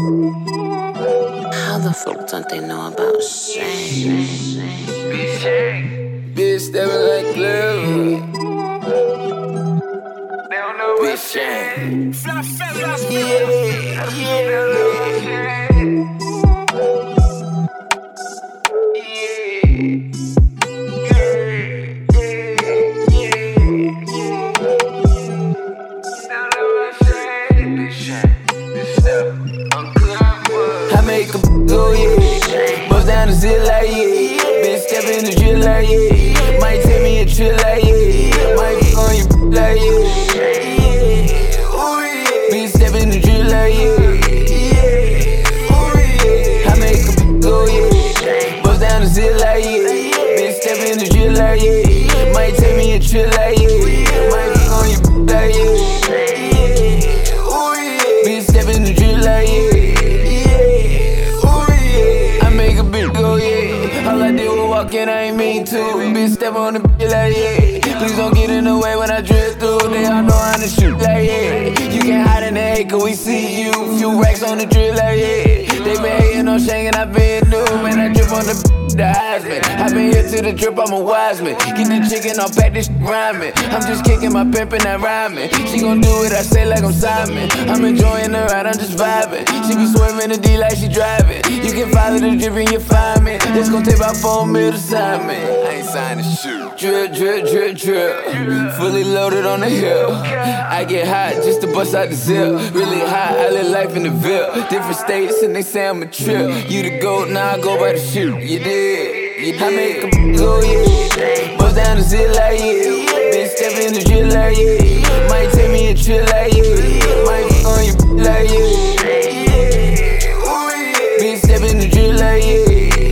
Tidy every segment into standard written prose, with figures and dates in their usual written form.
How the fuck don't they know about Shane? Bitch stepping like clever. Bitch Shane. I make a go, yeah. Bust down the zip like, yeah. Bitch step in the drill like, yeah. Might take me a trip like, yeah. Might fuck on you like, yeah. Ooh, yeah. Bitch step in the drill like, yeah. Ooh, yeah. I make a go, yeah. Bust down the zip like, yeah. Bitch step in the drill like, yeah. Might take me a trip like, yeah. Might fuck on you like, yeah. Ooh, yeah. Bitch step in the drill like, yeah. All I did was walk in, I ain't mean to. Bitch step on the bitch like, yeah. Please don't get in the way when I drift through. They all know how to shoot like, yeah. You can't hide in the hate, cause we see you. Few racks on the drill like, yeah. They been hating on Shane and I been new. Man, I drip on the Heisman. I been here to the drip, I'm a wise man. Get the chicken, I'll pack this rhyming. I'm just kicking my pimpin' that rhyming. She gon' do it, I say like I'm Simon. I'm enjoying the ride, I'm just vibing. She be swerving the D like she driving. You can follow the drip and you find me. This gon' take about 4 mil to sign me. I ain't signing shit. Drip, drip, drip, drip. Fully loaded on the hill. I get hot just to bust out the zip. Really hot, I live life in the Ville. Different states and they say I'm a trip. You the GOAT, now I go by the shoot. You did. I make a go, yeah. Bust down the zip like, yeah. Bitch step in the drill like, yeah. Might take me a trip like, yeah. Might fuck on you like, yeah. Bitch step in the drill like, yeah.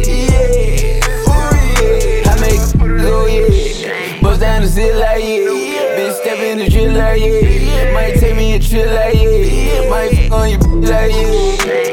I make a go, yeah. Bust down the zip like, yeah. Bitch step in the drill like, yeah. Might take me a trip like, yeah. Might fuck on you like, yeah.